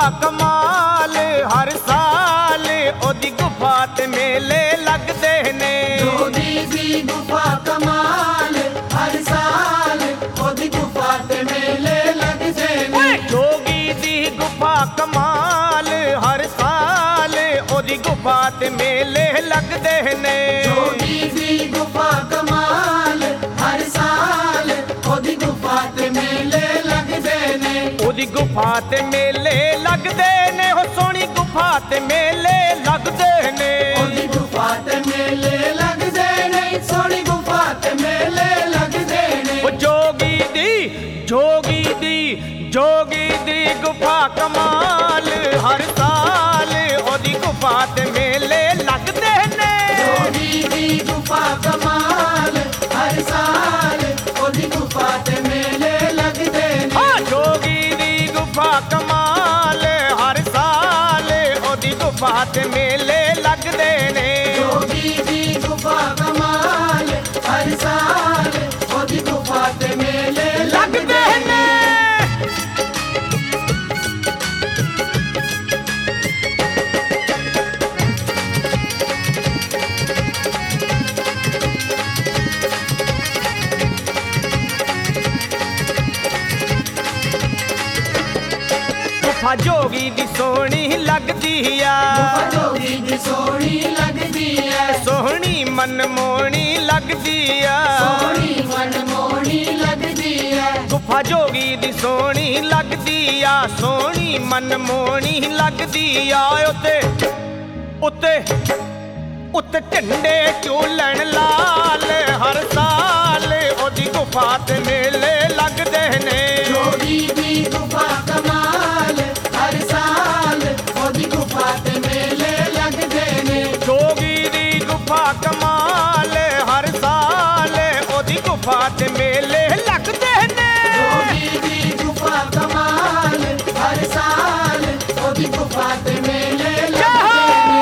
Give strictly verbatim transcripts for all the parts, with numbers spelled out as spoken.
कमाल हर साल ओदी गुफा ते मेले लगदे ने। जोगी दी गुफा कमाल हर साल ओदी गुफा ते मेले लगदे ने। जोगी दी गुफा कमाल हर साल ओदी गुफा ते मेले लगदे ने। जोगी दी गुफा कमाल हर साल ओदी गुफा ते मेले लगदे ने। ओदी गुफा ते मेले लगदे ने हो सोहनी गुफा ते मेले लगदे ने। ओदी गुफा ते मेले लगदे ने सोहनी गुफा ते मेले लगदे ने। ओ जोगी दी जोगी दी जोगी दी गुफा कमाल हर साल ओदी गुफा ते मेले लगदे ने। जोगी दी गुफा कमाल हर साल ओदी गुफा ते मेले लगदे ने। हाँ जोगी दी गुफा कमाल हर साल ओदी गुफा ते मेले लगदे ने। जोगी दी गुफा कमाल हर साल ओदी गुफा ते मेले लगदे ने। गुफा जोगी दी सोहनी लगदी आ। गुफा जोगी दी सोहनी लगदी है। सोहनी मनमोहनी लगदी आ। सोहनी मनमोहनी लगदी है। गुफा जोगी दी सोहनी लगदी आ। सोहनी मनमोहनी लगदी आ। उत्ते उत्ते उत्ते झंडे झूलन लाल हर साल ओदी गुफा ते मेले लगदे ने। जोगी दी गुफा कमाल हर साल ओदी गुफा ते मेले लगदे ने। जोगी दी गुफा कमाल हर साल ओदी गुफा ते मेले लगदे ने। जोगी दी गुफा कमाल हर साल ओदी गुफा ते मेले लगदे ने।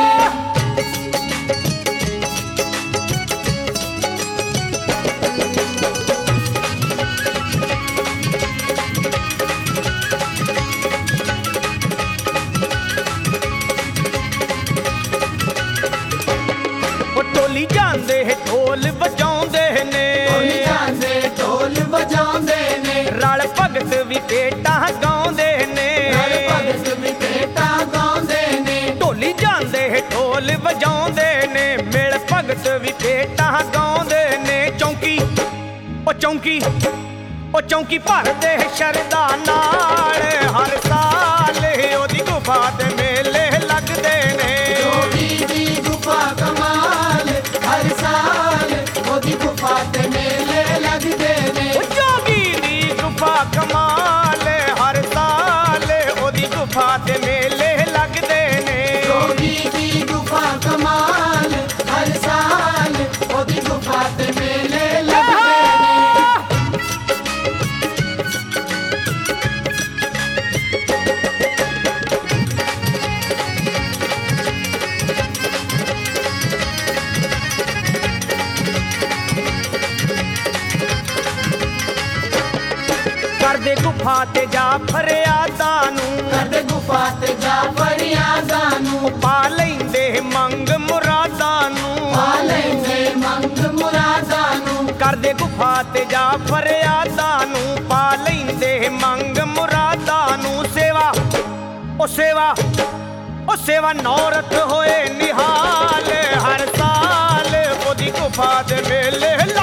टोली जांदे ढोल वजाउंदे ने। टोली जांदे ढोल वजाउंदे ने। रल भगत भी भेटां गाउंदे ने। रल भगत भी भेटां गाउंदे ने। टोली जांदे ढोल वजाउंदे ने। मिल भगत भी भेटां गाउंदे ने। चौंकी ओ चौंकी ओ चौंकी भरदे शरदा नाल हर साल ओदी गुफा ते मेले लगदे ने। जोगी दी गुफा कमाल हर साल ओदी गुफा ते मेले लगदे ने। ओ जोगी दी गुफा कमाल हर साल ओदी गुफा ते मेले लगदे ने। जोगी दी गुफा कमाल हर साल ओदी गुफा ते मेले लगदे ने। करदे गुफा ते जा फरियादा नूं। करदे गुफा ते जा फरियादा नूं। पा लैंदे मंग मुरादा नूं। पा लैंदे मंग मुरादा नूं। करदे गुफा ते जा फरियादा नूं। पा लैंदे मंग मुरादा नूं। सेवा ओ सेवा ओ सेवा नौरत होए निहाल हर साल ओदी गुफा ते मेले